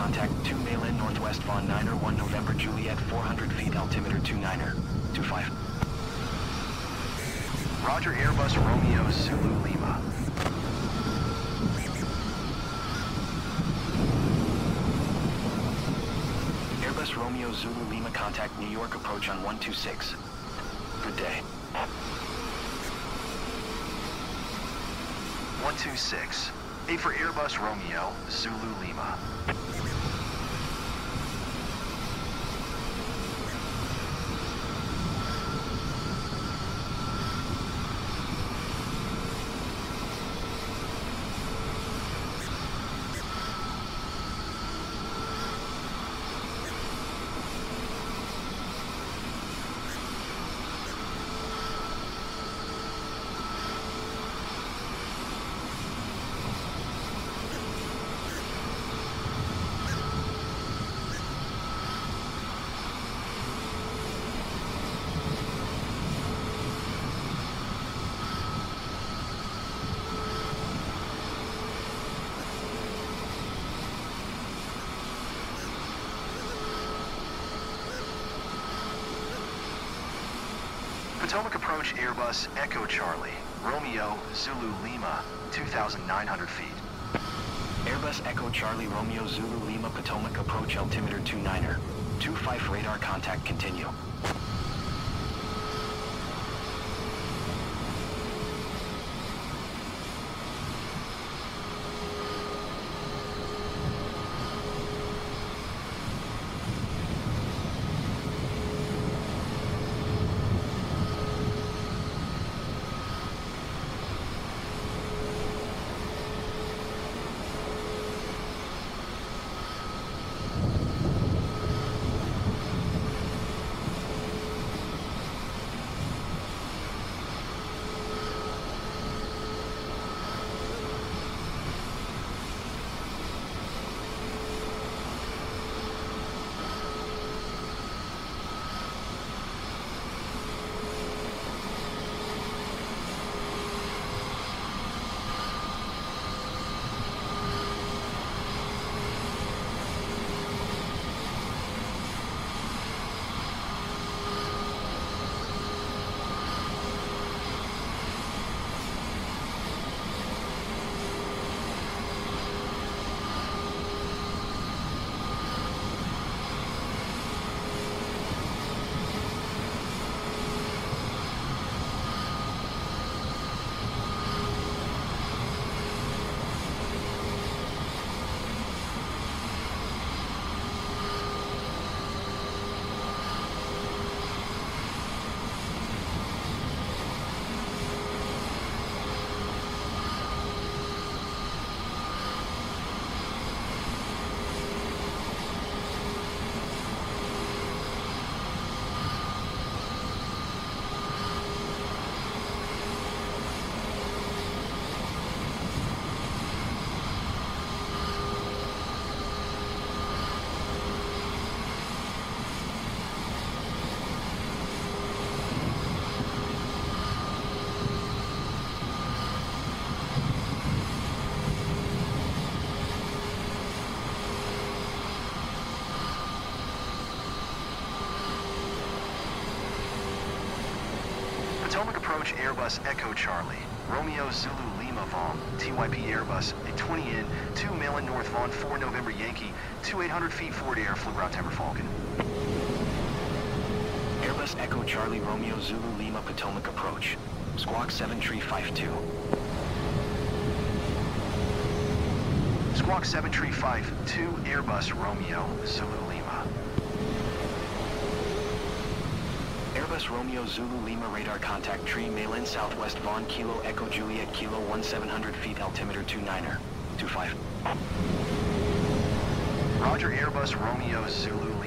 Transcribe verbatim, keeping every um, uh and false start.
contact two Malin Northwest Von niner one November Juliet four hundred feet altimeter two niner. two five. Roger, Airbus Romeo Zulu Lima. Airbus Romeo Zulu Lima, contact New York, approach on one two six. Good day. one two six. A for Airbus Romeo Zulu Lima. Potomac approach Airbus Echo Charlie, Romeo Zulu Lima, two thousand nine hundred feet. Airbus Echo Charlie Romeo Zulu Lima, Potomac approach altimeter two niner. two five radar contact, continue. Potomac approach Airbus Echo Charlie, Romeo Zulu Lima Vaughn, T Y P Airbus, a twenty in, two Malin North Vaughn, four November Yankee, two eight hundred feet forward air, flew route Timber Falcon. Airbus Echo Charlie Romeo Zulu Lima, Potomac approach. Squawk seven three five two. Squawk seven three five two, Airbus Romeo Zulu Lima. Airbus Romeo Zulu Lima, radar contact tree Malin Southwest Vaughn Kilo Echo Juliet Kilo one seven hundred feet altimeter two niner. two five. Roger, Airbus Romeo Zulu